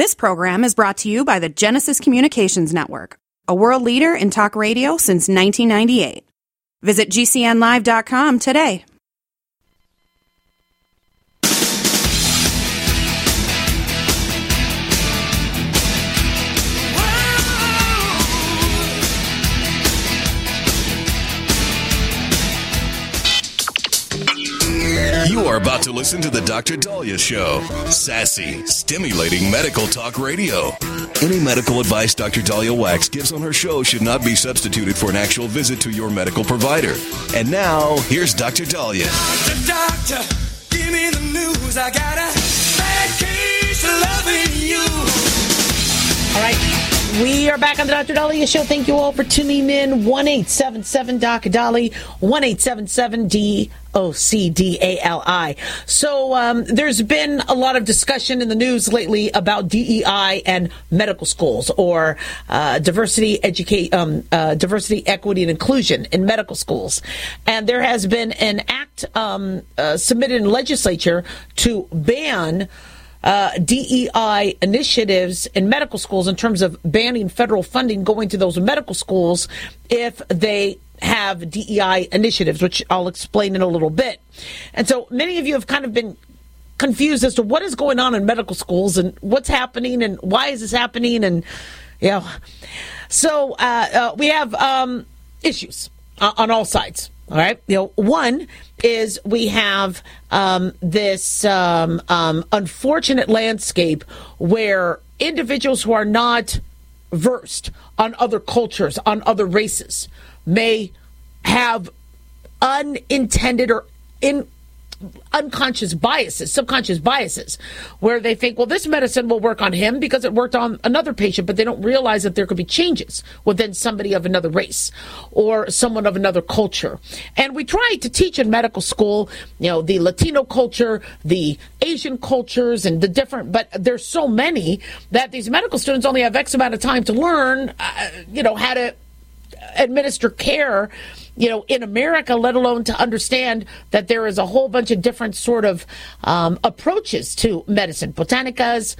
This program is brought to you by the Genesis Communications Network, a world leader in talk radio since 1998. Visit GCNlive.com today. You are about to listen to the Dr. Daliah Show. Sassy, stimulating medical talk radio. Any medical advice Dr. Daliah Wax gives on her show should not be substituted for an actual visit to your medical provider. And now, here's Dr. Daliah. Doctor, give me the news. I got a bad case of loving you. All right. We are back on the Dr. Daliah Show. Thank you all for tuning in. 1-877-Doc-Dali, 1-877-DOCDALI. So there's been a lot of discussion in the news lately about DEI and medical schools, or diversity, equity, and inclusion in medical schools. And there has been an act submitted in the legislature to ban DEI initiatives in medical schools, in terms of banning federal funding going to those medical schools if they have DEI initiatives, which I'll explain in a little bit. And so many of you have kind of been confused as to what is going on in medical schools and what's happening and why is this happening. And, so we have issues on all sides. All right. One is we have this unfortunate landscape where individuals who are not versed on other cultures, on other races, may have unintended or unconscious biases, subconscious biases, where they think, well, this medicine will work on him because it worked on another patient, but they don't realize that there could be changes within somebody of another race or someone of another culture. And we try to teach in medical school, the Latino culture, the Asian cultures, and the different, but there's so many that these medical students only have X amount of time to learn, how to administer care, in America, let alone to understand that there is a whole bunch of different sort of approaches to medicine, botanicas,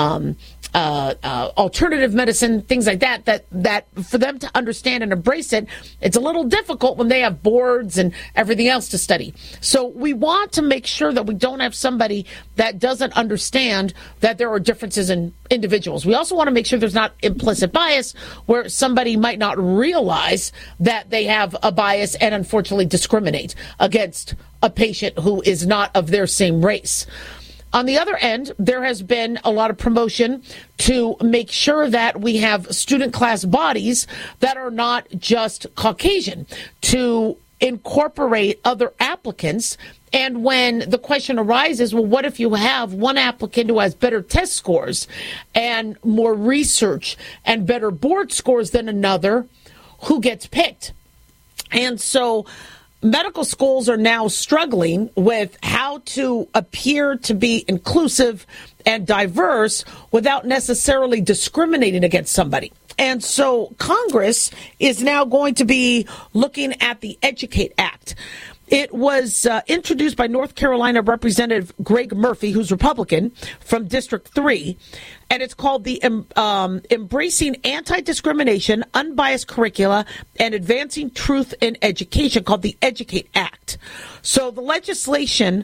alternative medicine, things like that for them to understand and embrace it, it's a little difficult when they have boards and everything else to study. So we want to make sure that we don't have somebody that doesn't understand that there are differences in individuals. We also want to make sure there's not implicit bias where somebody might not realize that they have a bias and unfortunately discriminate against a patient who is not of their same race. On the other end, there has been a lot of promotion to make sure that we have student class bodies that are not just Caucasian, to incorporate other applicants. And when the question arises, well, what if you have one applicant who has better test scores and more research and better board scores than another, who gets picked? And so medical schools are now struggling with how to appear to be inclusive and diverse without necessarily discriminating against somebody. And so Congress is now going to be looking at the EDUCATE Act. It was introduced by North Carolina Representative Greg Murphy, who's Republican, from District 3. And it's called the Embracing Anti-Discrimination, Unbiased Curricula, and Advancing Truth in Education, called the EDUCATE Act. So the legislation,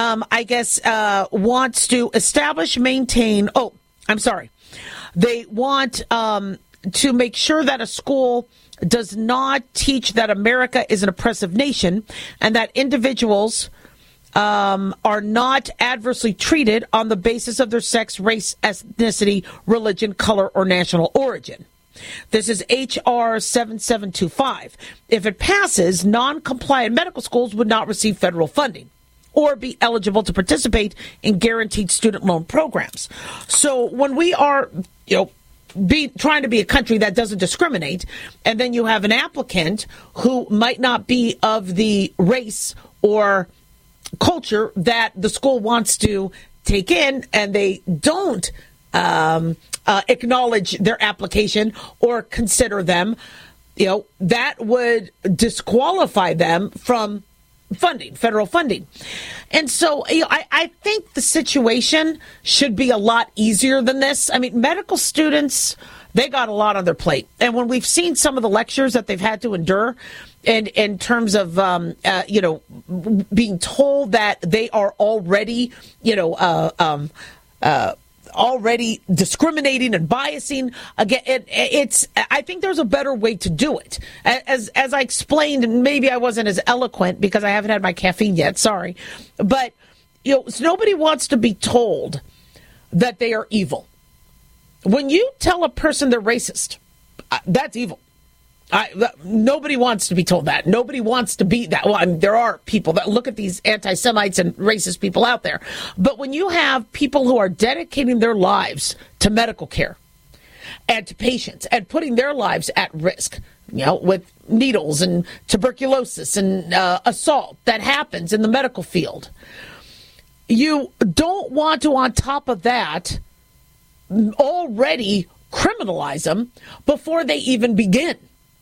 wants to establish, maintain, they want to make sure that a school does not teach that America is an oppressive nation and that individuals are not adversely treated on the basis of their sex, race, ethnicity, religion, color, or national origin. This is H.R. 7725. If it passes, non-compliant medical schools would not receive federal funding or be eligible to participate in guaranteed student loan programs. So when we are, trying to be a country that doesn't discriminate, and then you have an applicant who might not be of the race or culture that the school wants to take in, and they don't acknowledge their application or consider them, that would disqualify them from federal funding. And so I think the situation should be a lot easier than this. I mean, medical students, they got a lot on their plate. And when we've seen some of the lectures that they've had to endure, and in terms of, being told that they are already, already discriminating and biasing again, I think there's a better way to do it. As I explained, and maybe I wasn't as eloquent because I haven't had my caffeine yet. Sorry, but nobody wants to be told that they are evil. When you tell a person they're racist, that's evil. Nobody wants to be told that. Nobody wants to be that. Well, I mean, there are people that look at these anti-Semites and racist people out there. But when you have people who are dedicating their lives to medical care and to patients and putting their lives at risk, with needles and tuberculosis and assault that happens in the medical field, you don't want to, on top of that, already criminalize them before they even begin.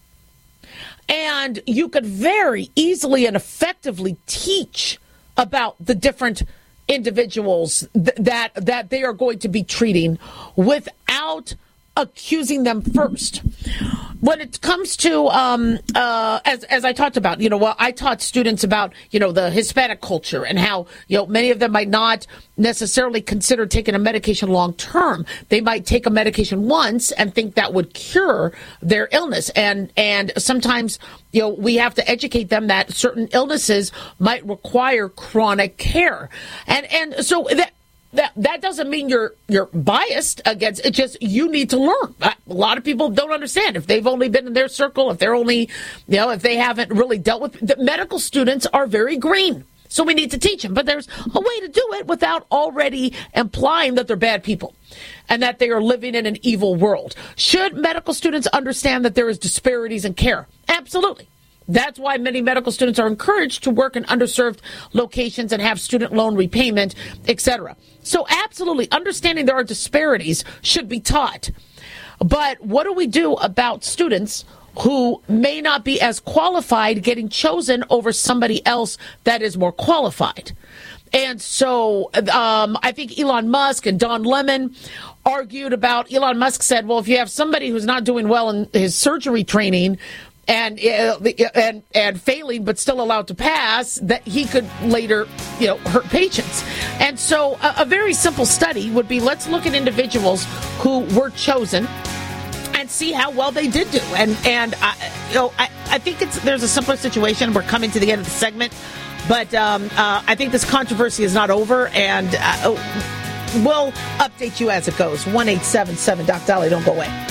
And you could very easily and effectively teach about the different individuals that they are going to be treating without accusing them first. When it comes to, as I talked about, I taught students about, the Hispanic culture and how, many of them might not necessarily consider taking a medication long term. They might take a medication once and think that would cure their illness. And sometimes, we have to educate them that certain illnesses might require chronic care. And so that doesn't mean you're biased against it. Just you need to learn. A lot of people don't understand if they've only been in their circle, if they're only, if they haven't really dealt with the medical students are very green. So we need to teach them. But there's a way to do it without already implying that they're bad people and that they are living in an evil world. Should medical students understand that there is disparities in care? Absolutely. That's why many medical students are encouraged to work in underserved locations and have student loan repayment, etc. So absolutely, understanding there are disparities should be taught. But what do we do about students who may not be as qualified getting chosen over somebody else that is more qualified? And so I think Elon Musk and Don Lemon argued about, Elon Musk said, well, if you have somebody who's not doing well in his surgery training, and failing, but still allowed to pass, that he could later, hurt patients. And so a very simple study would be, let's look at individuals who were chosen and see how well they did do. And I think there's a simpler situation. We're coming to the end of the segment, but I think this controversy is not over, and we'll update you as it goes. 1-877 Doc Dolly. Don't go away.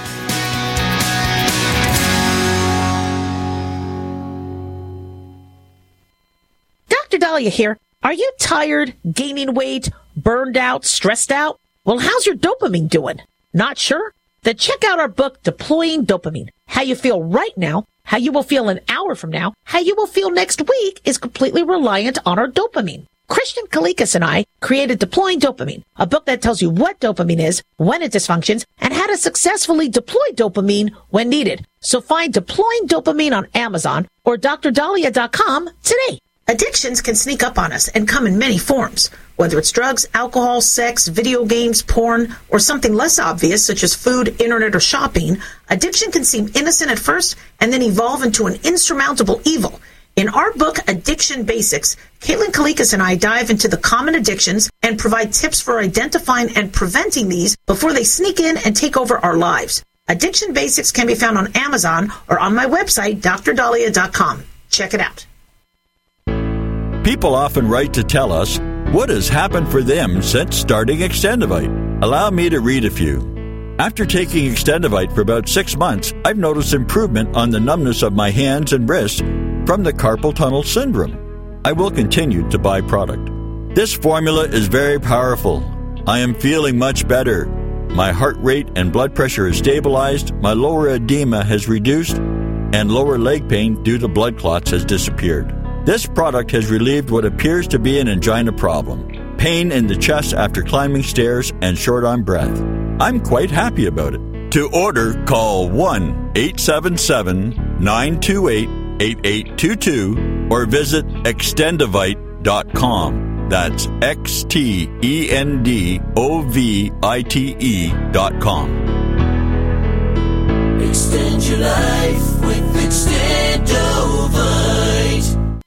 Dr. Dahlia here. Are you tired, gaining weight, burned out, stressed out? Well, how's your dopamine doing? Not sure? Then check out our book, Deploying Dopamine. How you feel right now, how you will feel an hour from now, how you will feel next week is completely reliant on our dopamine. Christian Kalikas and I created Deploying Dopamine, a book that tells you what dopamine is, when it dysfunctions, and how to successfully deploy dopamine when needed. So find Deploying Dopamine on Amazon or drdahlia.com today. Addictions can sneak up on us and come in many forms. Whether it's drugs, alcohol, sex, video games, porn, or something less obvious such as food, internet, or shopping, addiction can seem innocent at first and then evolve into an insurmountable evil. In our book, Addiction Basics, Caitlin Kalikas and I dive into the common addictions and provide tips for identifying and preventing these before they sneak in and take over our lives. Addiction Basics can be found on Amazon or on my website, drdahlia.com. Check it out. People often write to tell us what has happened for them since starting Extendivite. Allow me to read a few. After taking Extendivite for about 6 months, I've noticed improvement on the numbness of my hands and wrists from the carpal tunnel syndrome. I will continue to buy product. This formula is very powerful. I am feeling much better. My heart rate and blood pressure is stabilized, my lower edema has reduced, and lower leg pain due to blood clots has disappeared. This product has relieved what appears to be an angina problem, pain in the chest after climbing stairs, and short on breath. I'm quite happy about it. To order, call 1-877-928 88822 or visit extendovite.com. That's XTENDOVITE.com. Extend your life with Extendovite.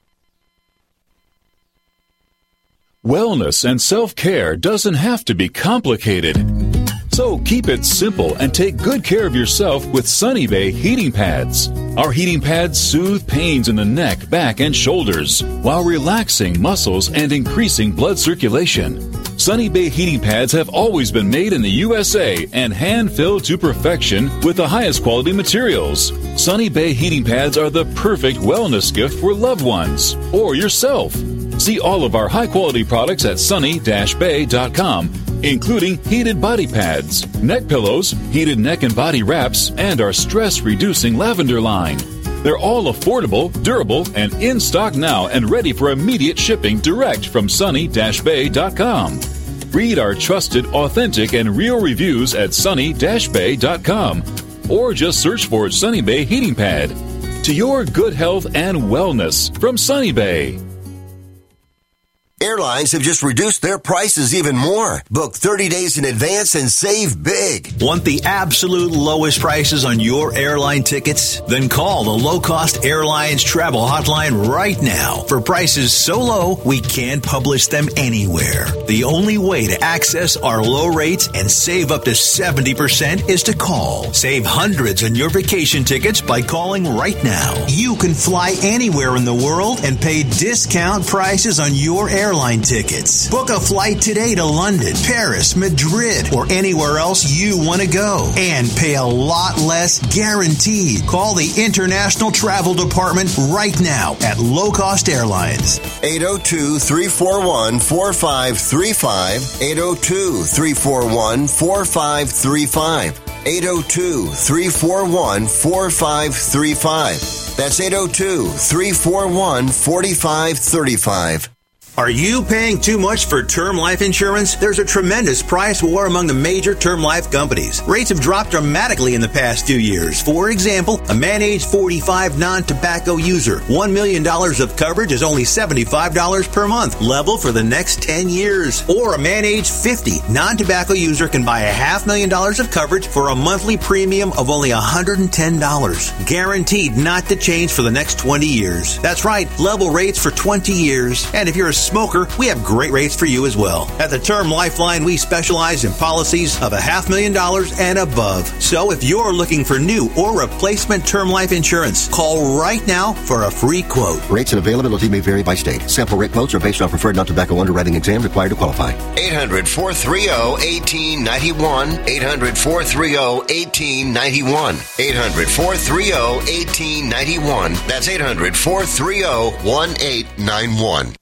Wellness and self-care doesn't have to be complicated. So keep it simple and take good care of yourself with Sunny Bay heating pads. Our heating pads soothe pains in the neck, back, and shoulders while relaxing muscles and increasing blood circulation. Sunny Bay heating pads have always been made in the USA and hand-filled to perfection with the highest quality materials. Sunny Bay heating pads are the perfect wellness gift for loved ones or yourself. See all of our high-quality products at sunny-bay.com, including heated body pads, neck pillows, heated neck and body wraps, and our stress-reducing lavender line. They're all affordable, durable, and in stock now and ready for immediate shipping direct from sunny-bay.com. Read our trusted, authentic, and real reviews at sunny-bay.com or just search for Sunny Bay Heating Pad. To your good health and wellness from Sunny Bay. Airlines have just reduced their prices even more. Book 30 days in advance and save big. Want the absolute lowest prices on your airline tickets? Then call the Low Cost Airlines Travel Hotline right now for prices so low we can't publish them anywhere. The only way to access our low rates and save up to 70% is to call. Save hundreds on your vacation tickets by calling right now. You can fly anywhere in the world and pay discount prices on your airline tickets. Book a flight today to London, Paris, Madrid, or anywhere else you want to go and pay a lot less guaranteed. Call the International Travel Department right now at Low Cost Airlines. 802-341-4535. 802-341-4535. 802-341-4535. That's 802-341-4535. Are you paying too much for term life insurance? There's a tremendous price war among the major term life companies. Rates have dropped dramatically in the past 2 years. For example, a man age 45 non-tobacco user, $1 million of coverage is only $75 per month, level for the next 10 years. Or a man age 50 non-tobacco user can buy $500,000 of coverage for a monthly premium of only $110, guaranteed not to change for the next 20 years. That's right, level rates for 20 years. And if you're a smoker, we have great rates for you as well. At the Term Lifeline, we specialize in policies of $500,000 and above. So if you're looking for new or replacement term life insurance, call right now for a free quote. Rates and availability may vary by state. Sample rate quotes are based on preferred non-tobacco underwriting exam required to qualify. 800-430-1891. 800-430-1891. 800-430-1891. That's 800-430-1891.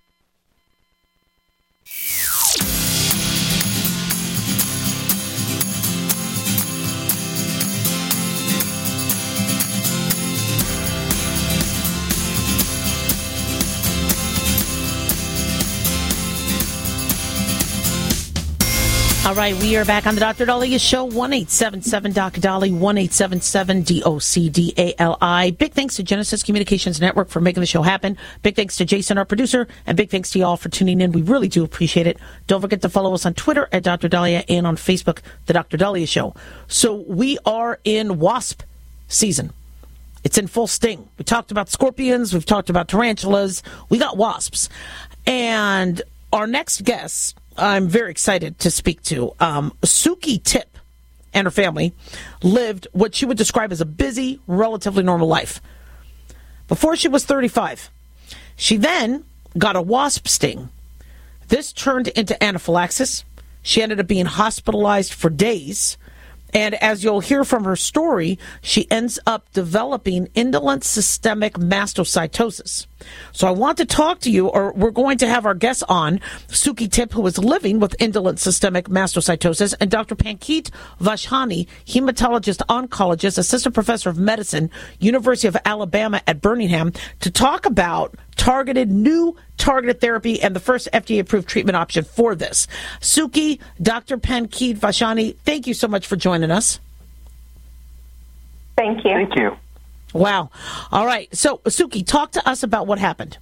All right, we are back on the Dr. Daliah Show, 1-877-Doc-Dolly, 1-877-DOCDALI. Big thanks to Genesis Communications Network for making the show happen. Big thanks to Jason, our producer, and big thanks to y'all for tuning in. We really do appreciate it. Don't forget to follow us on Twitter at Dr. Daliah and on Facebook, The Dr. Daliah Show. So we are in wasp season. It's in full sting. We talked about scorpions. We've talked about tarantulas. We got wasps. And our next guest, I'm very excited to speak to. Suki Tip and her family lived what she would describe as a busy, relatively normal life. Before she was 35, she then got a wasp sting. This turned into anaphylaxis. She ended up being hospitalized for days. And as you'll hear from her story, she ends up developing indolent systemic mastocytosis. So I want to talk to you, or we're going to have our guest on, Suki Tip, who is living with indolent systemic mastocytosis, and Dr. Pankit Vashani, hematologist, oncologist, assistant professor of medicine, University of Alabama at Birmingham, to talk about new targeted therapy and the first FDA-approved treatment option for this. Suki, Dr. Pankit Vashani, thank you so much for joining us. Thank you. Thank you. Wow. All right. So, Suki, talk to us about what happened.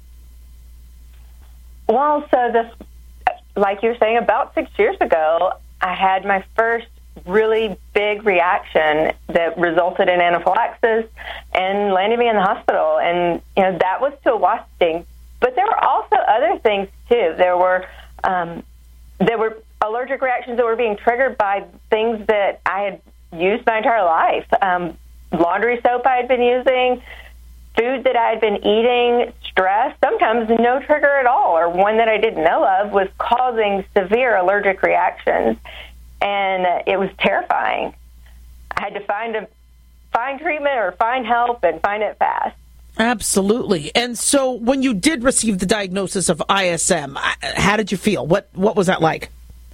Well, so this, like you were saying, about 6 years ago, I had my first really big reaction that resulted in anaphylaxis and landed me in the hospital. And, that was to a wasp sting. But there were also other things, too. There were allergic reactions that were being triggered by things that I had used my entire life. Laundry soap I had been using, food that I had been eating, stress, sometimes no trigger at all, or one that I didn't know of was causing severe allergic reactions. And it was terrifying. I had to find treatment or find help and find it fast. Absolutely. And so when you did receive the diagnosis of ISM, how did you feel? What was that like?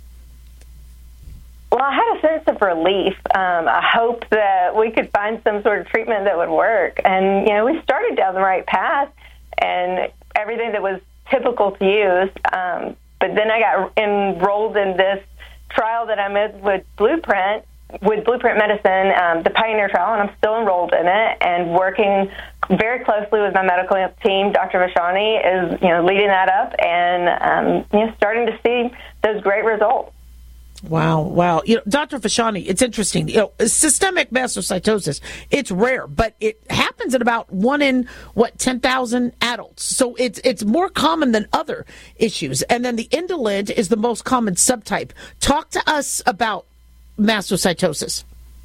Well, I had a sense of relief. I hoped that we could find some sort of treatment that would work. And, we started down the right path and everything that was typical to use. But then I got enrolled in this trial that I'm in with Blueprint Medicine, the Pioneer Trial, and I'm still enrolled in it and working very closely with my medical team. Dr. Vashani is, leading that up and, starting to see those great results. Wow. Dr. Vashani, it's interesting. Systemic mastocytosis, it's rare, but it happens in about 1 in 10,000 adults. So it's more common than other issues. And then the indolent is the most common subtype. Talk to us about mastocytosis.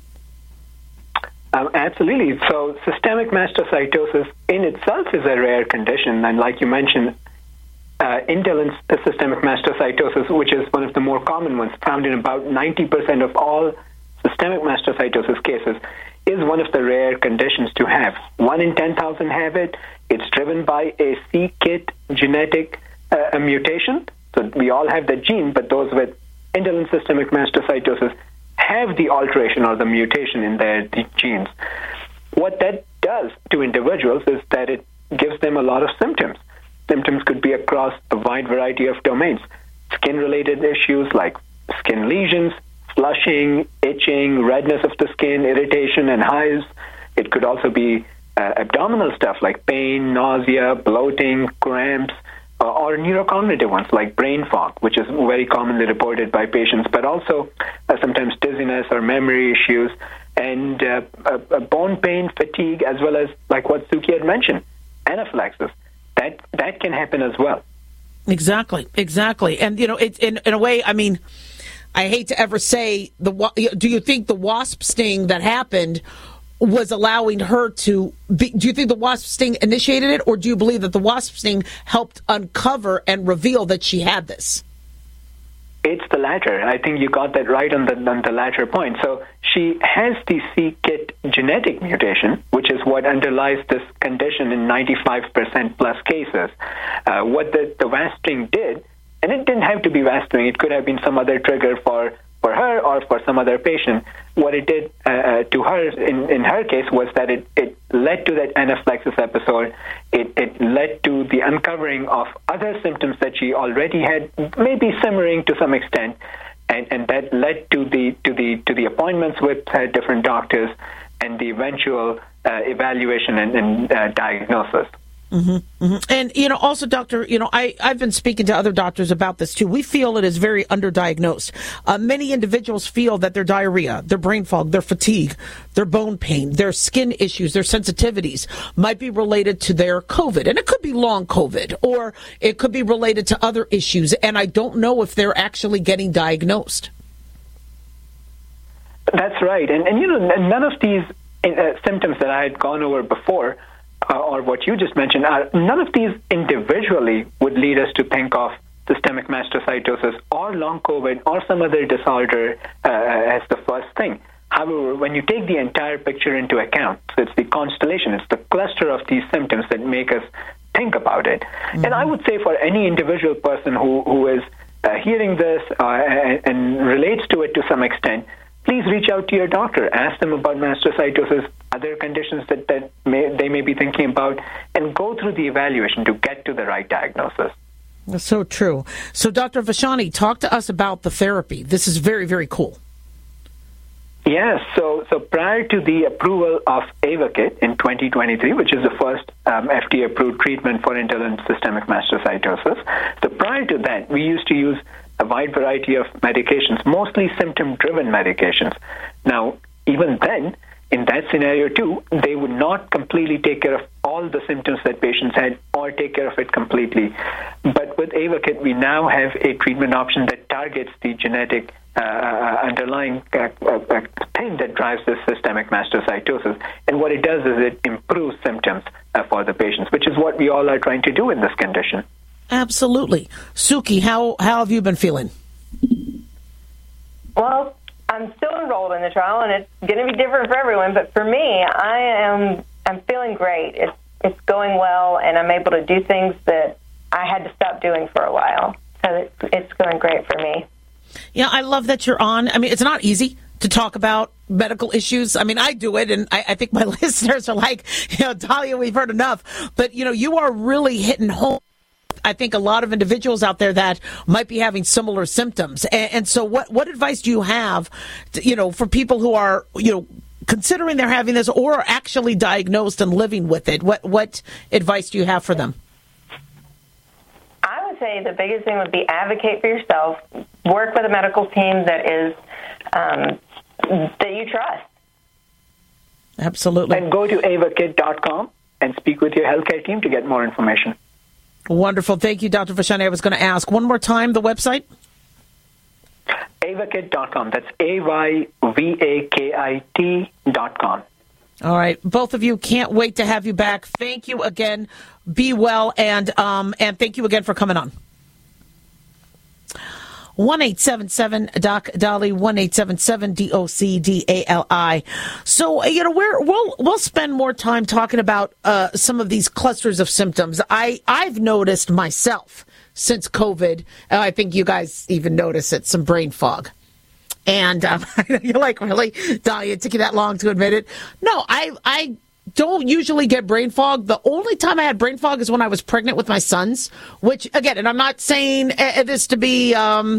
Absolutely. So systemic mastocytosis in itself is a rare condition. And like you mentioned, indolent systemic mastocytosis, which is one of the more common ones, found in about 90% of all systemic mastocytosis cases, is one of the rare conditions to have. 1 in 10,000 have it. It's driven by a c-KIT genetic mutation. So we all have the gene, but those with indolent systemic mastocytosis have the alteration or the mutation in their genes. What that does to individuals is that it gives them a lot of symptoms. Symptoms could be across a wide variety of domains. Skin-related issues like skin lesions, flushing, itching, redness of the skin, irritation, and hives. It could also be abdominal stuff like pain, nausea, bloating, cramps, or neurocognitive ones like brain fog, which is very commonly reported by patients, but also sometimes dizziness or memory issues, and bone pain, fatigue, as well as, like what Suki had mentioned, anaphylaxis. That can happen as well. Exactly. And, it's in a way, I mean, I hate to ever say, do you think the wasp sting that happened was allowing her to be, do you think the wasp sting initiated it, or do you believe that the wasp sting helped uncover and reveal that she had this? It's the latter. I think you got that right on the latter point. So she has the c-KIT genetic mutation, which is what underlies this condition in 95% plus cases. What the wasp sting did, and it didn't have to be wasp sting, it could have been some other trigger for her or for some other patient. What it did to her, in her case, was that it led to that anaphylaxis episode. It led to the uncovering of other symptoms that she already had, maybe simmering to some extent, and that led to the appointments with different doctors and the eventual evaluation and diagnosis. Mm-hmm, mm-hmm. And, also, doctor, I've been speaking to other doctors about this, too. We feel it is very underdiagnosed. Many individuals feel that their diarrhea, their brain fog, their fatigue, their bone pain, their skin issues, their sensitivities might be related to their COVID. And it could be long COVID, or it could be related to other issues. And I don't know if they're actually getting diagnosed. That's right. And none of these symptoms that I had gone over before, or what you just mentioned, none of these individually would lead us to think of systemic mastocytosis or long COVID or some other disorder as the first thing. However, when you take the entire picture into account, so it's the constellation, it's the cluster of these symptoms that make us think about it. Mm-hmm. And I would say for any individual person who is hearing this and relates to it to some extent, please reach out to your doctor. Ask them about mastocytosis, other conditions that they may be thinking about, and go through the evaluation to get to the right diagnosis. That's so true. So, Dr. Vashani, talk to us about the therapy. This is very, very cool. Yes, so prior to the approval of Ayvakit in 2023, which is the first FDA-approved treatment for indolent systemic mastocytosis, so prior to that, we used to use a wide variety of medications, mostly symptom-driven medications. Now, even then, in that scenario too, they would not completely take care of all the symptoms that patients had or take care of it completely. But with Ayvakit, we now have a treatment option that targets the genetic underlying thing that drives this systemic mastocytosis. And what it does is it improves symptoms for the patients, which is what we all are trying to do in this condition. Absolutely. Suki, how have you been feeling? Well, I'm still enrolled in the trial, and it's going to be different for everyone. But for me, I'm feeling great. It's going well, and I'm able to do things that I had to stop doing for a while. So it's going great for me. Yeah, I love that you're on. I mean, it's not easy to talk about medical issues. I mean, I do it, and I think my listeners are like, Dahlia, we've heard enough. But, you are really hitting home. I think a lot of individuals out there that might be having similar symptoms. And so what advice do you have, for people who are, considering they're having this or are actually diagnosed and living with it? What advice do you have for them? I would say the biggest thing would be advocate for yourself. Work with a medical team that is that you trust. Absolutely. And go to avakit.com and speak with your healthcare team to get more information. Wonderful. Thank you, Dr. Vachhani. I was going to ask one more time the website. Ayvakit.com. That's AYVAKIT.com. All right. Both of you, can't wait to have you back. Thank you again. Be well, and thank you again for coming on. 1-877-DOC-DALI, 1-877-DOC-DALI. So, we'll spend more time talking about some of these clusters of symptoms. I've noticed myself since COVID, I think you guys even notice it, some brain fog. And you're like, really? Dahlia, it took you that long to admit it? No, I don't usually get brain fog. The only time I had brain fog is when I was pregnant with my sons, which, again, and I'm not saying this to be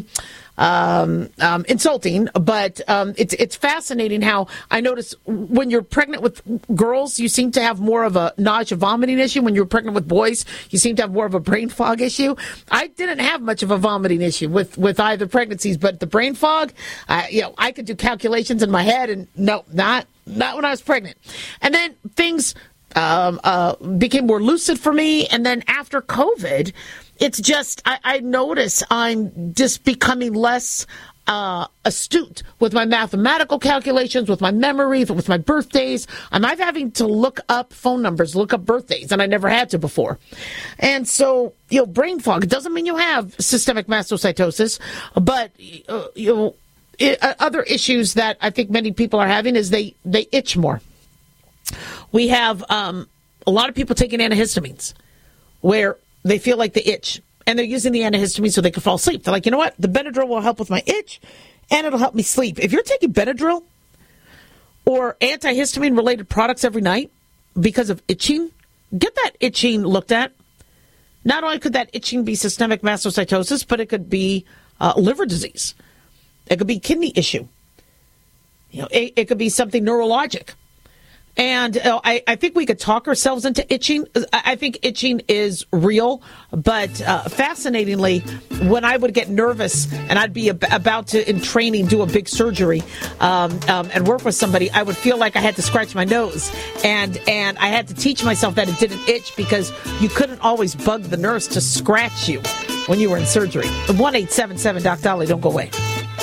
insulting, but it's fascinating how I notice when you're pregnant with girls, you seem to have more of a nausea vomiting issue. When you're pregnant with boys, you seem to have more of a brain fog issue. I didn't have much of a vomiting issue with either pregnancies, but the brain fog, I could do calculations in my head, and no, not when I was pregnant. And then things became more lucid for me. And then after COVID, it's just, I notice I'm just becoming less astute with my mathematical calculations, with my memory, with my birthdays. I'm having to look up phone numbers, look up birthdays, and I never had to before. And so, brain fog, it doesn't mean you have systemic mastocytosis, but, other issues that I think many people are having is they itch more. We have a lot of people taking antihistamines where they feel like they itch, and they're using the antihistamine so they can fall asleep. They're like, you know what? The Benadryl will help with my itch, and it'll help me sleep. If you're taking Benadryl or antihistamine-related products every night because of itching, get that itching looked at. Not only could that itching be systemic mastocytosis, but it could be liver disease. It could be kidney issue. It could be something neurologic. And I think we could talk ourselves into itching. I think itching is real, but fascinatingly, when I would get nervous and I'd be about to, in training, do a big surgery and work with somebody, I would feel like I had to scratch my nose. And I had to teach myself that it didn't itch because you couldn't always bug the nurse to scratch you when you were in surgery. 1-877-DOC-DALI, don't go away.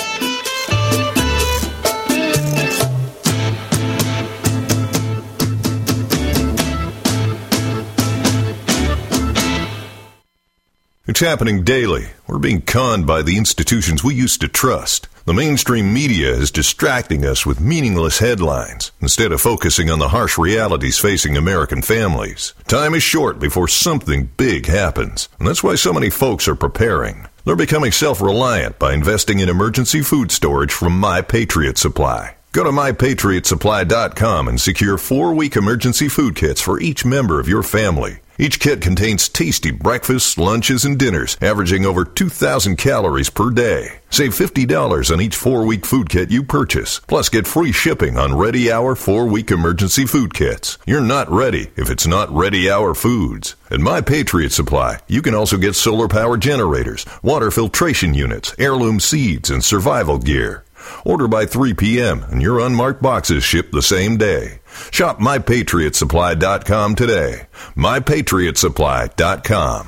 It's happening daily. We're being conned by the institutions we used to trust. The mainstream media is distracting us with meaningless headlines instead of focusing on the harsh realities facing American families. Time is short before something big happens, and that's why so many folks are preparing. They're becoming self-reliant by investing in emergency food storage from My Patriot Supply. Go to MyPatriotSupply.com and secure 4-week emergency food kits for each member of your family. Each kit contains tasty breakfasts, lunches, and dinners, averaging over 2,000 calories per day. Save $50 on each 4-week food kit you purchase. Plus, get free shipping on Ready Hour 4-week emergency food kits. You're not ready if it's not Ready Hour Foods. At My Patriot Supply, you can also get solar power generators, water filtration units, heirloom seeds, and survival gear. Order by 3 p.m. and your unmarked boxes ship the same day. Shop MyPatriotSupply.com today. MyPatriotSupply.com.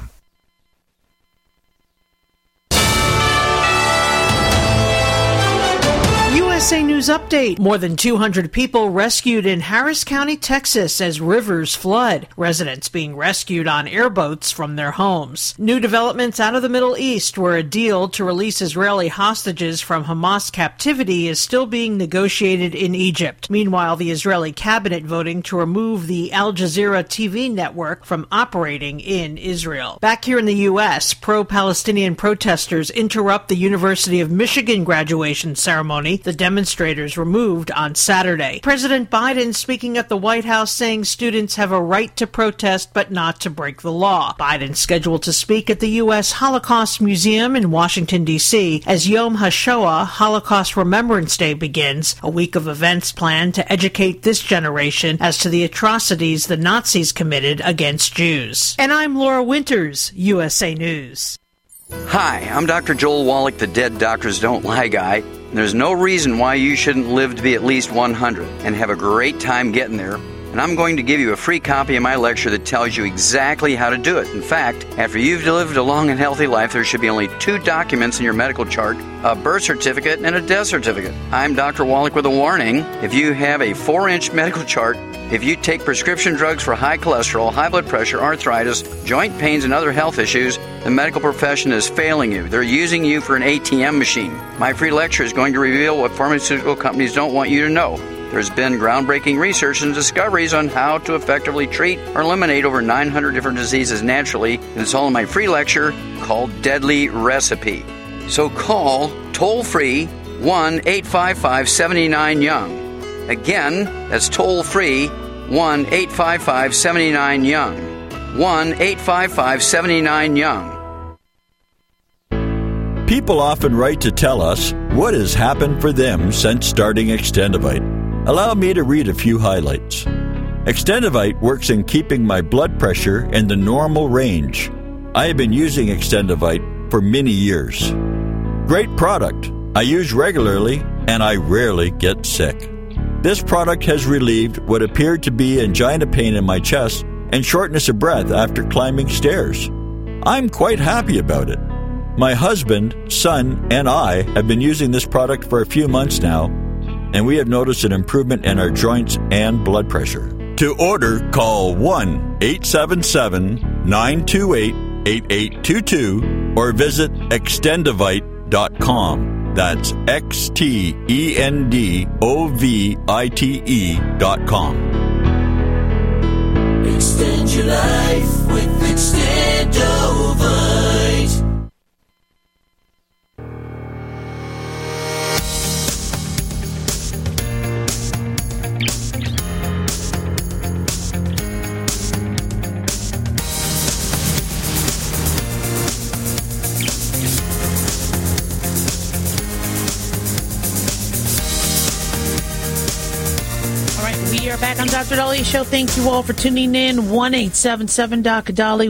USA News Update. More than 200 people rescued in Harris County, Texas as rivers flood. Residents being rescued on airboats from their homes. New developments out of the Middle East, where a deal to release Israeli hostages from Hamas captivity is still being negotiated in Egypt. Meanwhile, the Israeli cabinet voting to remove the Al Jazeera TV network from operating in Israel. Back here in the U.S., pro-Palestinian protesters interrupt the University of Michigan graduation ceremony. The demonstrators removed on Saturday. President Biden speaking at the White House saying students have a right to protest but not to break the law. Biden scheduled to speak at the U.S. Holocaust Museum in Washington, D.C. as Yom HaShoah, Holocaust Remembrance Day, begins, a week of events planned to educate this generation as to the atrocities the Nazis committed against Jews. And I'm Laura Winters, USA News. Hi, I'm Dr. Joel Wallach, the Dead Doctors Don't Lie guy. There's no reason why you shouldn't live to be at least 100 and have a great time getting there. And I'm going to give you a free copy of my lecture that tells you exactly how to do it. In fact, after you've lived a long and healthy life, there should be only 2 documents in your medical chart, a birth certificate and a death certificate. I'm Dr. Wallach with a warning. If you have a 4-inch medical chart, if you take prescription drugs for high cholesterol, high blood pressure, arthritis, joint pains, and other health issues, the medical profession is failing you. They're using you for an ATM machine. My free lecture is going to reveal what pharmaceutical companies don't want you to know. There's been groundbreaking research and discoveries on how to effectively treat or eliminate over 900 different diseases naturally, and it's all in my free lecture called Deadly Recipe. So call toll-free 1-855-79-YOUNG. Again, that's toll-free 1-855-79-YOUNG. 1-855-79-YOUNG. People often write to tell us what has happened for them since starting Extendivite. Allow me to read a few highlights. Extendivite works in keeping my blood pressure in the normal range. I have been using Extendivite for many years. Great product. I use regularly and I rarely get sick. This product has relieved what appeared to be angina pain in my chest and shortness of breath after climbing stairs. I'm quite happy about it. My husband, son, and I have been using this product for a few months now, and we have noticed an improvement in our joints and blood pressure. To order, call 1-877-928-8822 or visit Extendivite.com. That's XTENDOVITE.com. Extend your life with Extendovite. We are back on Dr. Dalia's show. Thank you all for tuning in. 1-877-Dr.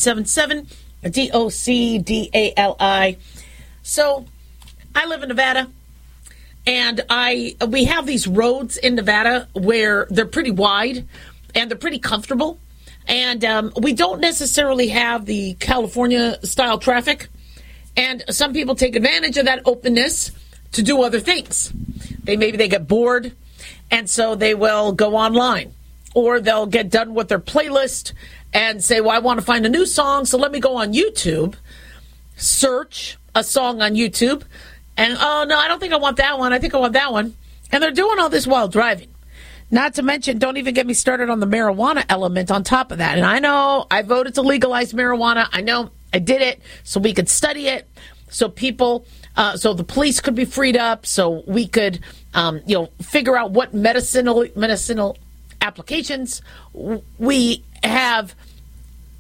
1-877-DOCDALI. So, I live in Nevada, and we have these roads in Nevada where they're pretty wide and they're pretty comfortable. And we don't necessarily have the California-style traffic. And some people take advantage of that openness to do other things. Maybe they get bored, and so they will go online. Or they'll get done with their playlist and say, well, I want to find a new song, so let me go on YouTube, search a song on YouTube, and, oh, no, I don't think I want that one. I think I want that one. And they're doing all this while driving. Not to mention, don't even get me started on the marijuana element on top of that. And I know I voted to legalize marijuana. I know I did it so we could study it, so people, so the police could be freed up, so we could, figure out what medicinal applications we have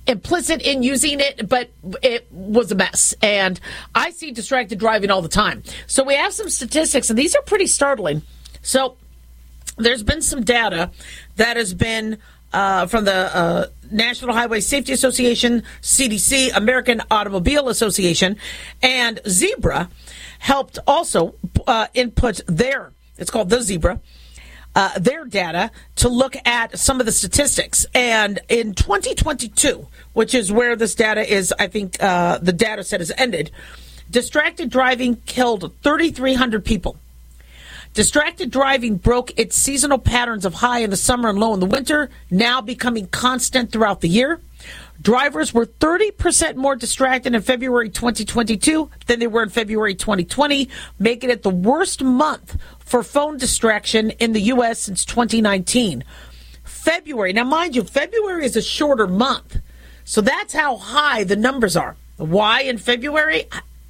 implicit in using it, but it was a mess. And I see distracted driving all the time. So we have some statistics, and these are pretty startling. So there's been some data that has been from the National Highway Safety Association, CDC, American Automobile Association, and Zebra helped also input it's called the Zebra, their data to look at some of the statistics. And in 2022, which is where this data is, I think the data set has ended, distracted driving killed 3,300 people. Distracted driving broke its seasonal patterns of high in the summer and low in the winter, now becoming constant throughout the year. Drivers were 30% more distracted in February 2022 than they were in February 2020, making it the worst month for phone distraction in the U.S. since 2019. February, now mind you, February is a shorter month, so that's how high the numbers are. Why in February?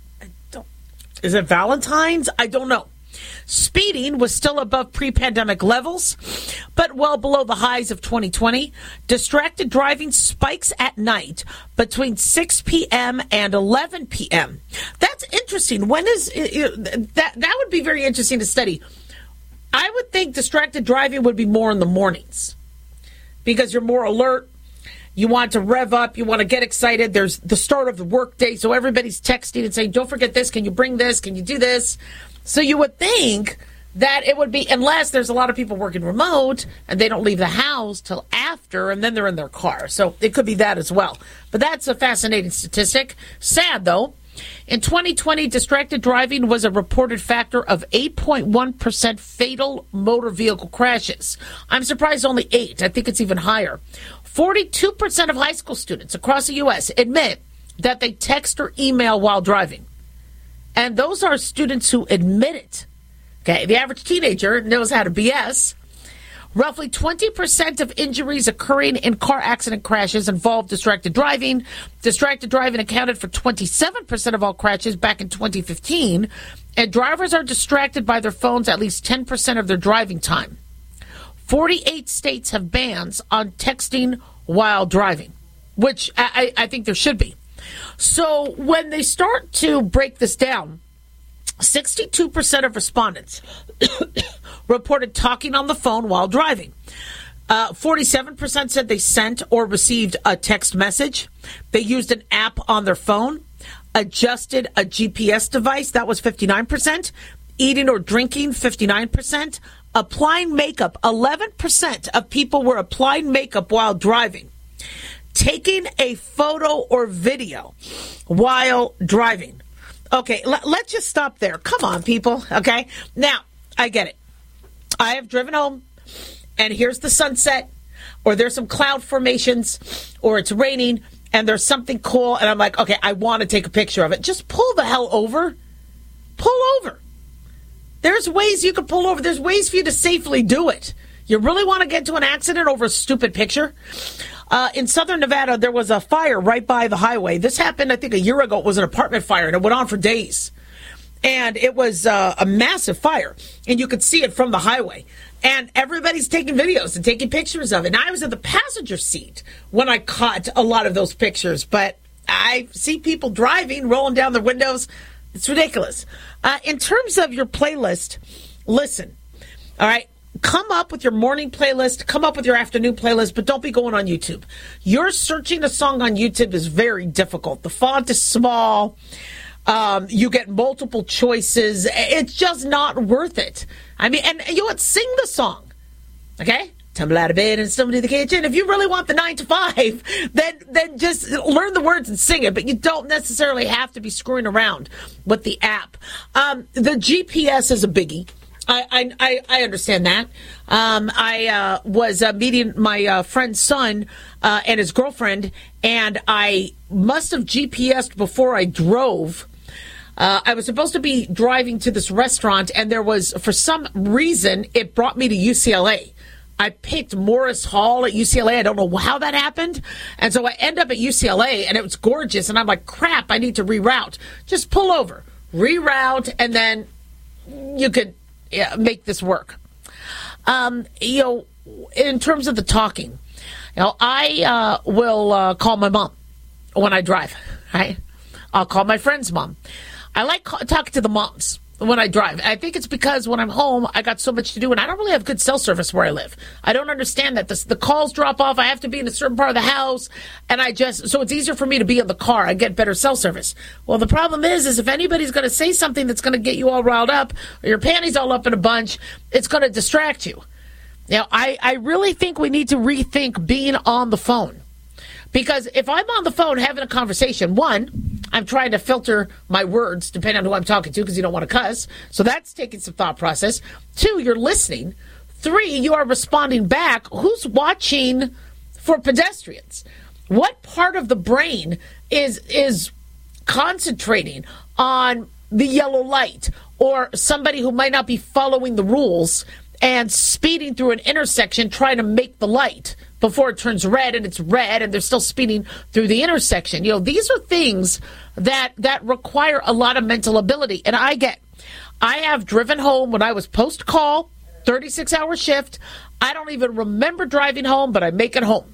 Is it Valentine's? I don't know. Speeding was still above pre-pandemic levels, but well below the highs of 2020. Distracted driving spikes at night between 6 p.m. and 11 p.m. That's interesting. When is that would be very interesting to study. I would think distracted driving would be more in the mornings because you're more alert. You want to rev up. You want to get excited. There's the start of the workday, so everybody's texting and saying, don't forget this. Can you bring this? Can you do this? So you would think that it would be, unless there's a lot of people working remote and they don't leave the house till after, and then they're in their car. So it could be that as well. But that's a fascinating statistic. Sad, though. In 2020, distracted driving was a reported factor of 8.1% fatal motor vehicle crashes. I'm surprised only 8. I think it's even higher. 42% of high school students across the U.S. admit that they text or email while driving. And those are students who admit it. Okay, the average teenager knows how to BS. Roughly 20% of injuries occurring in car accident crashes involve distracted driving. Distracted driving accounted for 27% of all crashes back in 2015. And drivers are distracted by their phones at least 10% of their driving time. 48 states have bans on texting while driving, which I think there should be. So when they start to break this down, 62% of respondents reported talking on the phone while driving. 47% said they sent or received a text message. They used an app on their phone, adjusted a GPS device. That was 59%. Eating or drinking, 59%. Applying makeup, 11% of people were applying makeup while driving. Taking a photo or video while driving. Okay, let's just stop there. Come on, people, okay? Now, I get it. I have driven home, and here's the sunset, or there's some cloud formations, or it's raining, and there's something cool, and I'm like, okay, I want to take a picture of it. Just pull the hell over. Pull over. There's ways you can pull over. There's ways for you to safely do it. You really want to get into an accident over a stupid picture? In southern Nevada, there was a fire right by the highway. This happened, I think, a year ago. It was an apartment fire, and it went on for days. And it was a massive fire, and you could see it from the highway. And everybody's taking videos and taking pictures of it. And I was in the passenger seat when I caught a lot of those pictures. But I see people driving, rolling down their windows. It's ridiculous. In terms of your playlist, listen, all right? Come up with your morning playlist, come up with your afternoon playlist, but don't be going on YouTube. You're searching a song on YouTube is very difficult. The font is small. You get multiple choices. It's just not worth it. I mean, and you would sing the song, okay? Tumble out of bed and stumble to the kitchen. If you really want the 9 to 5, then just learn the words and sing it. But you don't necessarily have to be screwing around with the app. The GPS is a biggie. I understand that. I was meeting my friend's son and his girlfriend, and I must have GPS'd before I drove. I was supposed to be driving to this restaurant, and there was, for some reason, it brought me to UCLA. I picked Morris Hall at UCLA. I don't know how that happened. And so I end up at UCLA, and it was gorgeous. And I'm like, crap, I need to reroute. Just pull over, reroute, and then you could make this work. In terms of the talking, I will call my mom when I drive, right? I'll call my friend's mom. I like talking to the moms when I drive. I think it's because when I'm home, I got so much to do, and I don't really have good cell service where I live. I don't understand that. The calls drop off. I have to be in a certain part of the house, and so it's easier for me to be in the car. I get better cell service. Well, the problem is if anybody's going to say something that's going to get you all riled up, or your panties all up in a bunch, it's going to distract you. Now, I really think we need to rethink being on the phone. Because if I'm on the phone having a conversation, one, I'm trying to filter my words depending on who I'm talking to because you don't want to cuss. So that's taking some thought process. Two, you're listening. Three, you are responding back. Who's watching for pedestrians? What part of the brain is concentrating on the yellow light or somebody who might not be following the rules and speeding through an intersection trying to make the light before it turns red, and it's red and they're still speeding through the intersection? These are things that require a lot of mental ability. And I have driven home when I was post-call, 36-hour shift. I don't even remember driving home, but I make it home.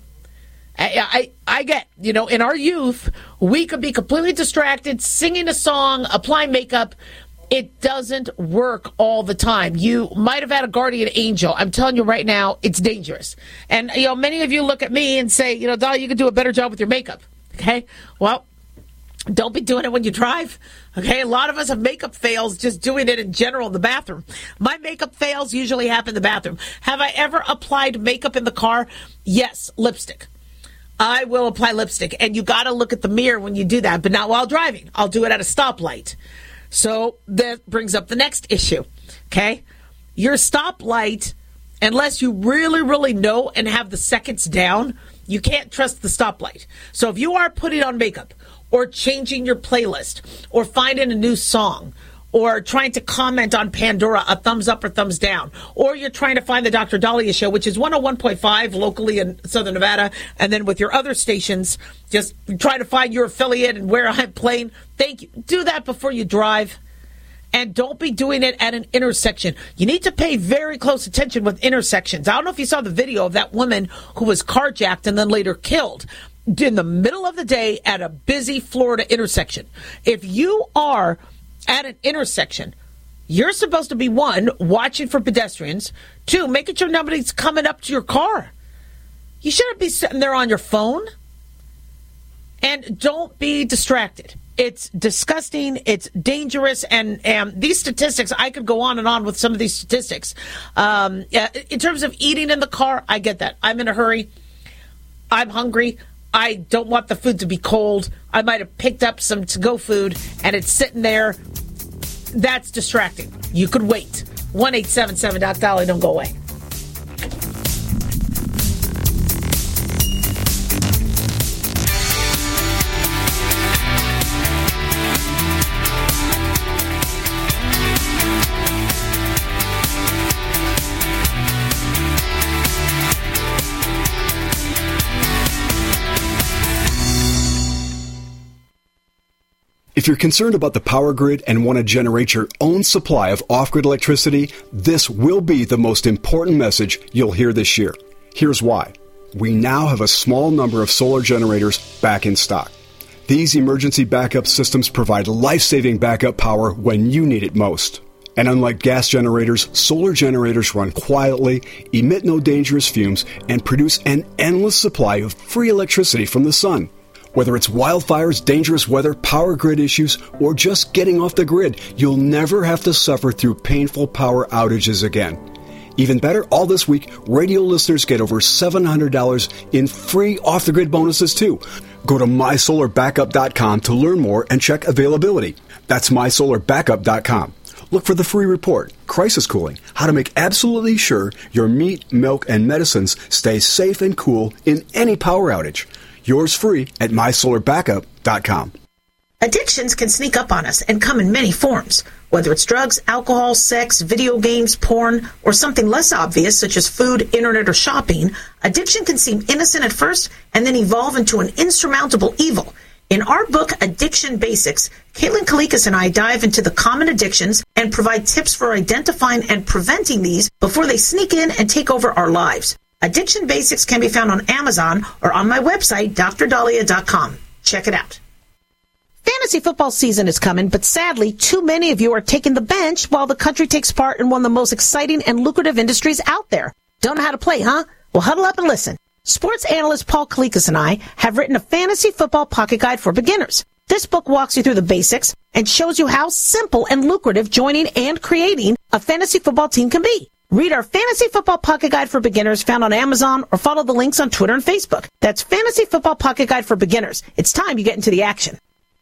I get, in our youth, we could be completely distracted, singing a song, applying makeup. It doesn't work all the time. You might have had a guardian angel. I'm telling you right now, it's dangerous. And, many of you look at me and say, Dahlia, you could do a better job with your makeup. Okay? Well, don't be doing it when you drive. Okay? A lot of us have makeup fails just doing it in general in the bathroom. My makeup fails usually happen in the bathroom. Have I ever applied makeup in the car? Yes, lipstick. I will apply lipstick. And you got to look at the mirror when you do that, but not while driving. I'll do it at a stoplight. So that brings up the next issue, okay? Your stoplight, unless you really, really know and have the seconds down, you can't trust the stoplight. So if you are putting on makeup or changing your playlist or finding a new song or trying to comment on Pandora, a thumbs up or thumbs down, or you're trying to find the Dr. Dahlia Show, which is 101.5 locally in Southern Nevada, and then with your other stations, just try to find your affiliate and where I'm playing. Thank you. Do that before you drive. And don't be doing it at an intersection. You need to pay very close attention with intersections. I don't know if you saw the video of that woman who was carjacked and then later killed in the middle of the day at a busy Florida intersection. If you are at an intersection, you're supposed to be, one, watching for pedestrians, two, making sure nobody's coming up to your car. You shouldn't be sitting there on your phone. And don't be distracted. It's disgusting. It's dangerous. And these statistics, I could go on and on with some of these statistics. In terms of eating in the car, I get that. I'm in a hurry. I'm hungry. I don't want the food to be cold. I might have picked up some to-go food, and it's sitting there. That's distracting. You could wait. 1-877-DOC-DOLLY. Don't go away. If you're concerned about the power grid and want to generate your own supply of off-grid electricity, this will be the most important message you'll hear this year. Here's why. We now have a small number of solar generators back in stock. These emergency backup systems provide life-saving backup power when you need it most. And unlike gas generators, solar generators run quietly, emit no dangerous fumes, and produce an endless supply of free electricity from the sun. Whether it's wildfires, dangerous weather, power grid issues, or just getting off the grid, you'll never have to suffer through painful power outages again. Even better, all this week, radio listeners get over $700 in free off-the-grid bonuses, too. Go to MySolarBackup.com to learn more and check availability. That's MySolarBackup.com. Look for the free report, Crisis Cooling, how to make absolutely sure your meat, milk, and medicines stay safe and cool in any power outage. Yours free at MySolarBackup.com. Addictions can sneak up on us and come in many forms. Whether it's drugs, alcohol, sex, video games, porn, or something less obvious such as food, internet, or shopping, addiction can seem innocent at first and then evolve into an insurmountable evil. In our book, Addiction Basics, Caitlin Kalikas and I dive into the common addictions and provide tips for identifying and preventing these before they sneak in and take over our lives. Addiction Basics can be found on Amazon or on my website, drdahlia.com. Check it out. Fantasy football season is coming, but sadly, too many of you are taking the bench while the country takes part in one of the most exciting and lucrative industries out there. Don't know how to play, huh? Well, huddle up and listen. Sports analyst Paul Kalikas and I have written a fantasy football pocket guide for beginners. This book walks you through the basics and shows you how simple and lucrative joining and creating a fantasy football team can be. Read our Fantasy Football Pocket Guide for Beginners found on Amazon or follow the links on Twitter and Facebook. That's Fantasy Football Pocket Guide for Beginners. It's time you get into the action.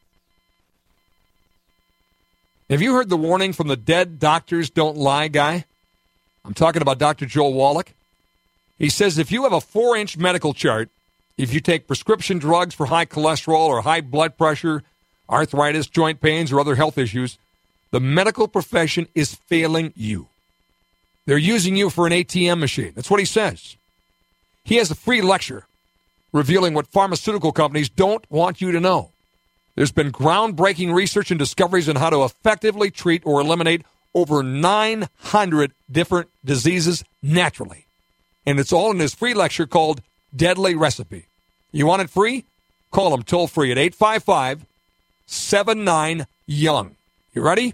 Have you heard the warning from the dead doctors don't lie guy? I'm talking about Dr. Joel Wallach. He says if you have a 4-inch medical chart, if you take prescription drugs for high cholesterol or high blood pressure, arthritis, joint pains, or other health issues, the medical profession is failing you. They're using you for an ATM machine. That's what he says. He has a free lecture revealing what pharmaceutical companies don't want you to know. There's been groundbreaking research and discoveries on how to effectively treat or eliminate over 900 different diseases naturally. And it's all in his free lecture called Deadly Recipe. You want it free? Call him toll free at 855-79-YOUNG. You ready?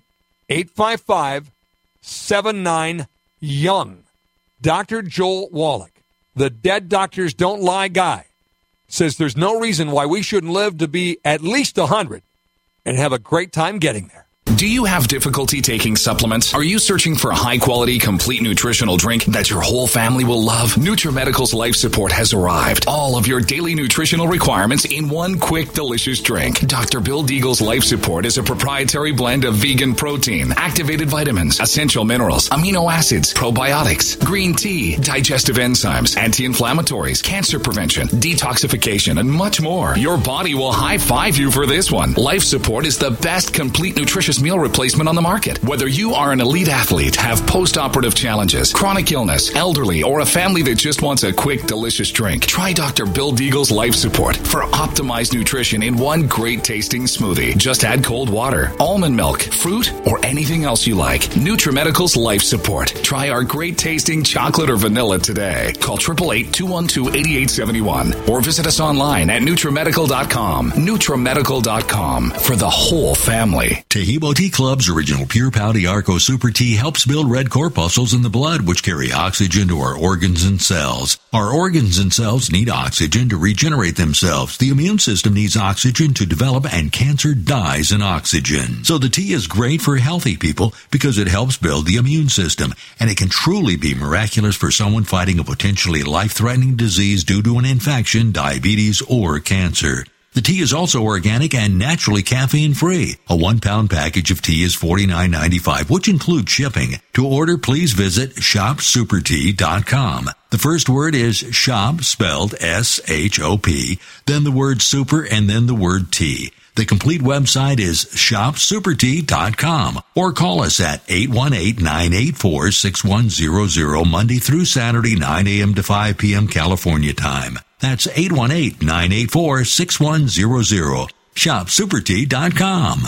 855-79-YOUNG. Dr. Joel Wallach, the dead doctors don't lie guy, says there's no reason why we shouldn't live to be at least 100 and have a great time getting there. Do you have difficulty taking supplements? Are you searching for a high-quality, complete nutritional drink that your whole family will love? NutriMedical's Life Support has arrived. All of your daily nutritional requirements in one quick, delicious drink. Dr. Bill Deagle's Life Support is a proprietary blend of vegan protein, activated vitamins, essential minerals, amino acids, probiotics, green tea, digestive enzymes, anti-inflammatories, cancer prevention, detoxification, and much more. Your body will high-five you for this one. Life Support is the best complete nutritious meal replacement on the market. Whether you are an elite athlete, have post-operative challenges, chronic illness, elderly, or a family that just wants a quick, delicious drink, try Dr. Bill Deagle's Life Support for optimized nutrition in one great tasting smoothie. Just add cold water, almond milk, fruit, or anything else you like. NutriMedical's Life Support. Try our great tasting chocolate or vanilla today. Call 888-212-8871 or visit us online at NutriMedical.com. NutriMedical.com for the whole family. Tahibo Tea Club's original Pure Pouty Arco Super Tea helps build red corpuscles in the blood, which carry oxygen to our organs and cells. Our organs and cells need oxygen to regenerate themselves. The immune system needs oxygen to develop, and cancer dies in oxygen. So the tea is great for healthy people because it helps build the immune system, and it can truly be miraculous for someone fighting a potentially life-threatening disease due to an infection, diabetes, or cancer. The tea is also organic and naturally caffeine-free. A 1-pound package of tea is $49.95, which includes shipping. To order, please visit shopsupertea.com. The first word is shop, spelled S-H-O-P, then the word super, and then the word tea. The complete website is shopsupertea.com, or call us at 818-984-6100 Monday through Saturday, 9 a.m. to 5 p.m. California time. That's 818-984-6100. ShopSuperTea.com.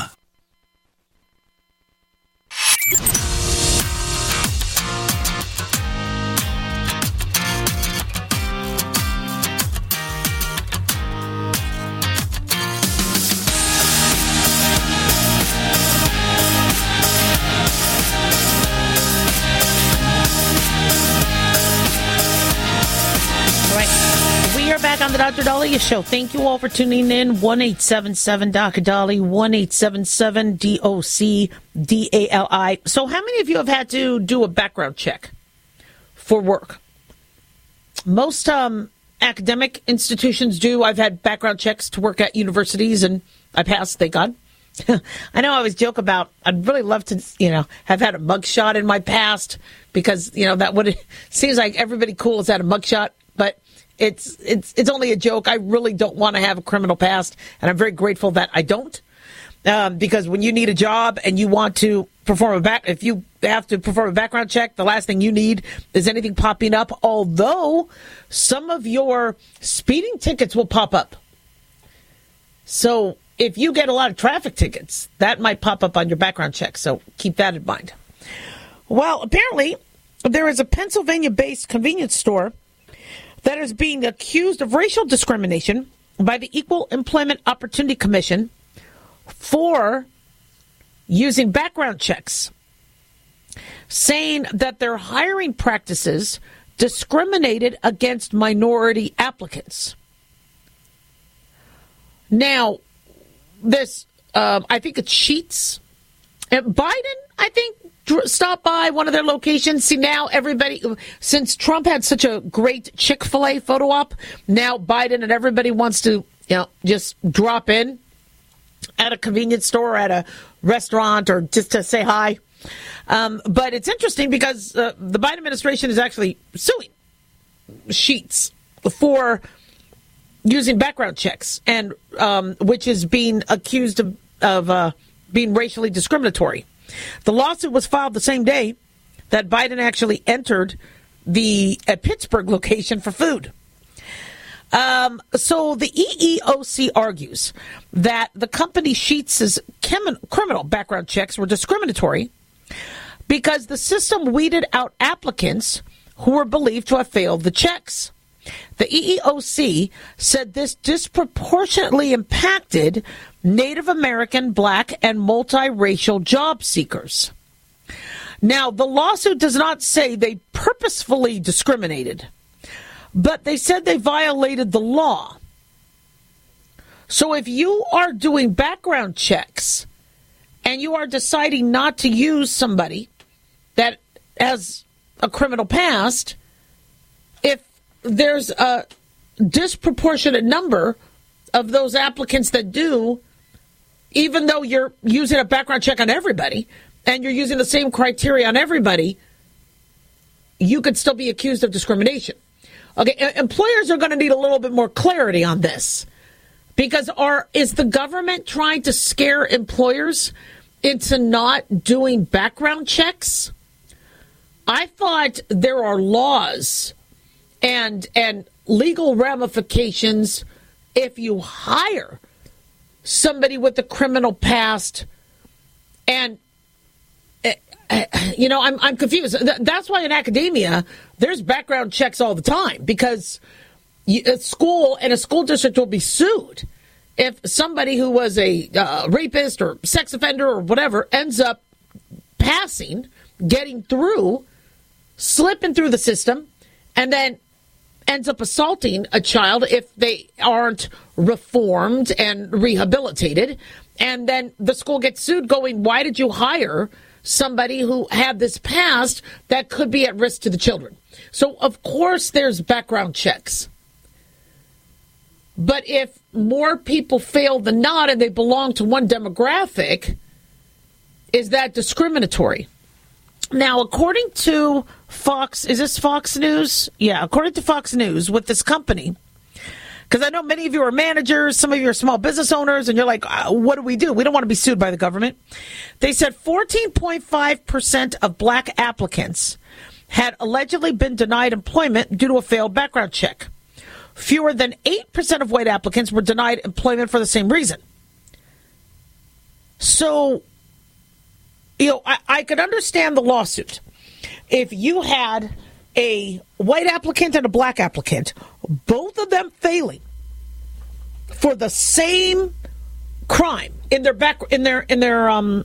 Back on the Dr. Dahlia Show. Thank you all for tuning in. 1-877-Dr. Dali, 1-877-DOC-DALI. So how many of you have had to do a background check for work? Most academic institutions do. I've had background checks to work at universities, and I passed, thank God. I know I always joke about, I'd really love to, have had a mugshot in my past, because, that would, seems like everybody cool has had a mugshot, but it's only a joke. I really don't want to have a criminal past, and I'm very grateful that I don't. Because when you need a job and you want to perform if you have to perform a background check, the last thing you need is anything popping up. Although some of your speeding tickets will pop up. So if you get a lot of traffic tickets, that might pop up on your background check. So keep that in mind. Well, apparently there is a Pennsylvania-based convenience store that is being accused of racial discrimination by the Equal Employment Opportunity Commission for using background checks, saying that their hiring practices discriminated against minority applicants. Now, this, I think it's Sheetz. Biden, I think, stopped by one of their locations. See, now everybody, since Trump had such a great Chick-fil-A photo op, now Biden and everybody wants to, just drop in at a convenience store, at a restaurant, or just to say hi. But it's interesting because the Biden administration is actually suing Sheetz for using background checks, and which is being accused of being racially discriminatory. The lawsuit was filed the same day that Biden actually entered the Pittsburgh location for food. So the EEOC argues that the company Sheetz' criminal background checks were discriminatory because the system weeded out applicants who were believed to have failed the checks. The EEOC said this disproportionately impacted Native American, Black, and multiracial job seekers. Now, the lawsuit does not say they purposefully discriminated, but they said they violated the law. So if you are doing background checks and you are deciding not to use somebody that has a criminal past, if there's a disproportionate number of those applicants that do, even though you're using a background check on everybody and you're using the same criteria on everybody, you could still be accused of discrimination. Okay, employers are going to need a little bit more clarity on this, because is the government trying to scare employers into not doing background checks? I thought there are laws and legal ramifications if you hire somebody with a criminal past. And I'm confused. That's why in academia there's background checks all the time, because a school district will be sued if somebody who was a rapist or sex offender or whatever ends up passing, getting through, slipping through the system, and then ends up assaulting a child if they aren't reformed and rehabilitated. And then the school gets sued going, why did you hire somebody who had this past that could be at risk to the children? So, of course, there's background checks. But if more people fail than not and they belong to one demographic, is that discriminatory? Now, according to Fox, is this Fox News? Yeah, according to Fox News, with this company, because I know many of you are managers, some of you are small business owners, and you're like, what do? We don't want to be sued by the government. They said 14.5% of black applicants had allegedly been denied employment due to a failed background check. Fewer than 8% of white applicants were denied employment for the same reason. So, I could understand the lawsuit if you had a white applicant and a black applicant, both of them failing for the same crime in their background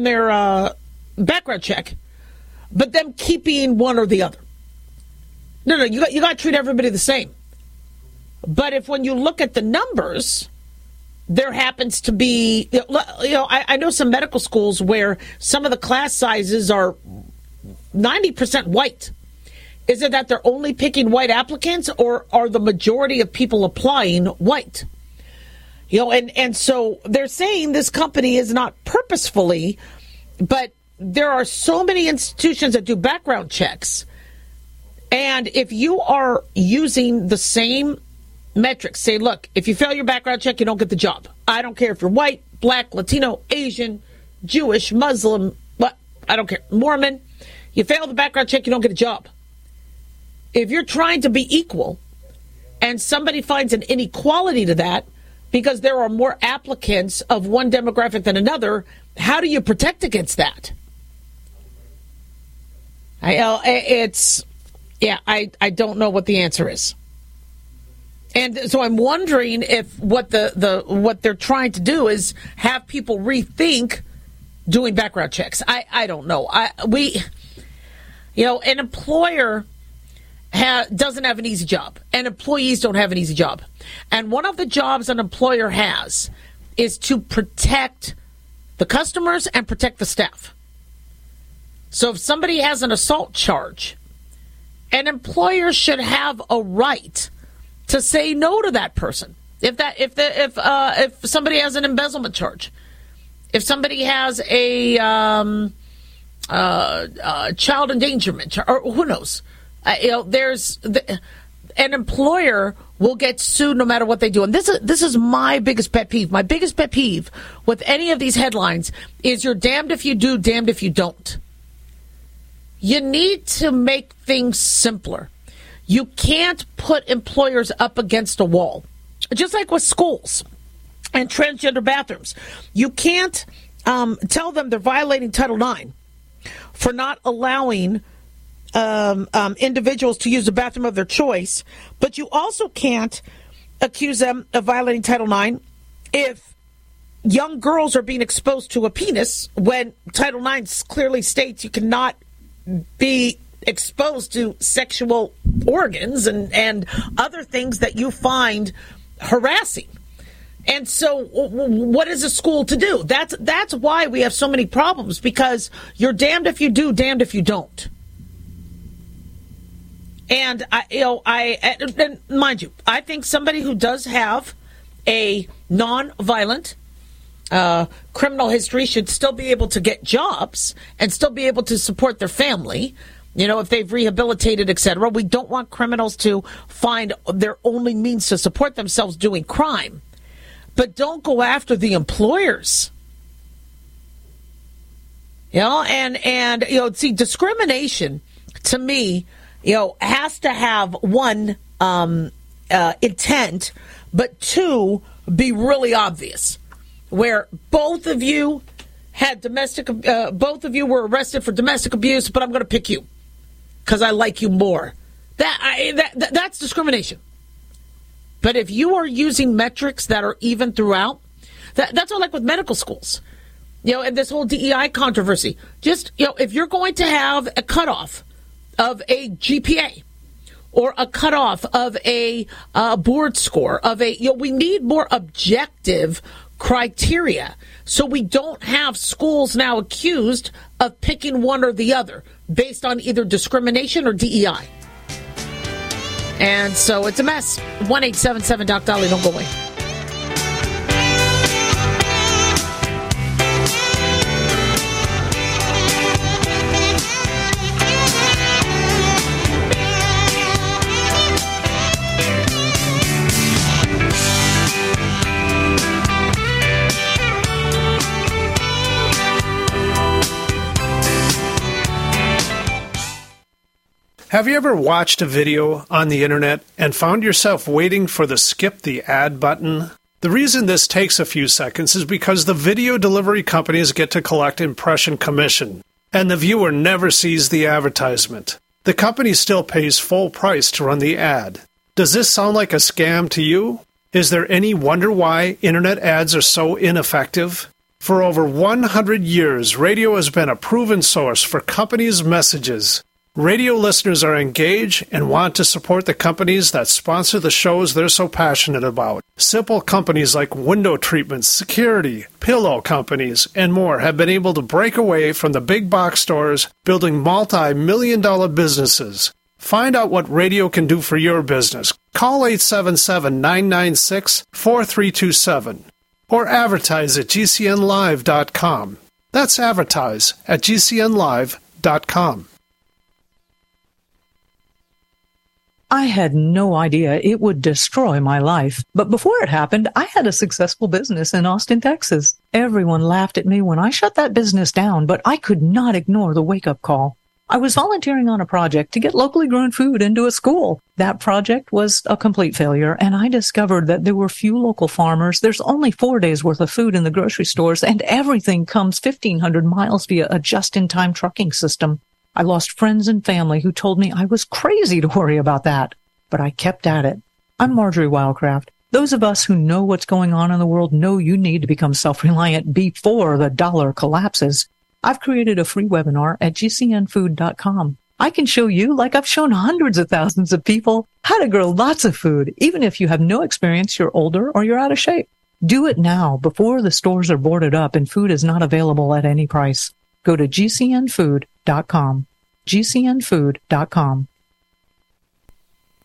check, but them keeping one or the other. No, you got to treat everybody the same. But if when you look at the numbers, there happens to be, I know some medical schools where some of the class sizes are 90% white. Is it that they're only picking white applicants, or are the majority of people applying white? And so they're saying this company is not purposefully, but there are so many institutions that do background checks. And if you are using the same metrics, say, look, if you fail your background check, you don't get the job. I don't care if you're white, black, Latino, Asian, Jewish, Muslim, I don't care, Mormon. You fail the background check, you don't get a job. If you're trying to be equal and somebody finds an inequality to that because there are more applicants of one demographic than another, how do you protect against that? I don't know what the answer is. And so I'm wondering if what what they're trying to do is have people rethink doing background checks. I don't know. An employer doesn't have an easy job, and employees don't have an easy job. And one of the jobs an employer has is to protect the customers and protect the staff. So if somebody has an assault charge, an employer should have a right to say no to that person. If somebody has an embezzlement charge, if somebody has a child endangerment charge, or who knows, an employer will get sued no matter what they do. And this is my biggest pet peeve. My biggest pet peeve with any of these headlines is you're damned if you do, damned if you don't. You need to make things simpler. You can't put employers up against a wall. Just like with schools and transgender bathrooms. You can't tell them they're violating Title IX for not allowing individuals to use the bathroom of their choice, but you also can't accuse them of violating Title IX if young girls are being exposed to a penis when Title IX clearly states you cannot be exposed to sexual organs and other things that you find harassing. And so what is a school to do? That's why we have so many problems, because you're damned if you do, damned if you don't. And and mind you, I think somebody who does have a non-violent criminal history should still be able to get jobs and still be able to support their family, if they've rehabilitated, etc. We don't want criminals to find their only means to support themselves doing crime. But don't go after the employers. See, discrimination to me, has to have one, intent, but two, be really obvious. Where both of you had both of you were arrested for domestic abuse, but I'm going to pick you because I like you more. That's discrimination. But if you are using metrics that are even throughout, that's all, like with medical schools, and this whole DEI controversy. Just, if you're going to have a cutoff of a GPA or a cutoff of a board score we need more objective criteria, so we don't have schools now accused of picking one or the other based on either discrimination or DEI. And so it's a mess. 1-877 Doc Dolly. Don't go away. Have you ever watched a video on the internet and found yourself waiting for the skip the ad button? The reason this takes a few seconds is because the video delivery companies get to collect impression commission, and the viewer never sees the advertisement. The company still pays full price to run the ad. Does this sound like a scam to you? Is there any wonder why internet ads are so ineffective? For over 100 years, radio has been a proven source for companies' messages. Radio listeners are engaged and want to support the companies that sponsor the shows they're so passionate about. Simple companies like window treatments, security, pillow companies, and more have been able to break away from the big box stores, building multi-million-dollar businesses. Find out what radio can do for your business. Call 877-996-4327 or advertise at GCNlive.com. That's advertise at GCNlive.com. I had no idea it would destroy my life. But before it happened, I had a successful business in Austin, Texas. Everyone laughed at me when I shut that business down, but I could not ignore the wake-up call. I was volunteering on a project to get locally grown food into a school. That project was a complete failure, and I discovered that there were few local farmers. There's only 4 days' worth of food in the grocery stores, and everything comes 1,500 miles via a just-in-time trucking system. I lost friends and family who told me I was crazy to worry about that, but I kept at it. I'm Marjorie Wildcraft. Those of us who know what's going on in the world know you need to become self-reliant before the dollar collapses. I've created a free webinar at gcnfood.com. I can show you, like I've shown hundreds of thousands of people, how to grow lots of food, even if you have no experience, you're older, or you're out of shape. Do it now before the stores are boarded up and food is not available at any price. Go to gcnfood.com. gcnfood.com.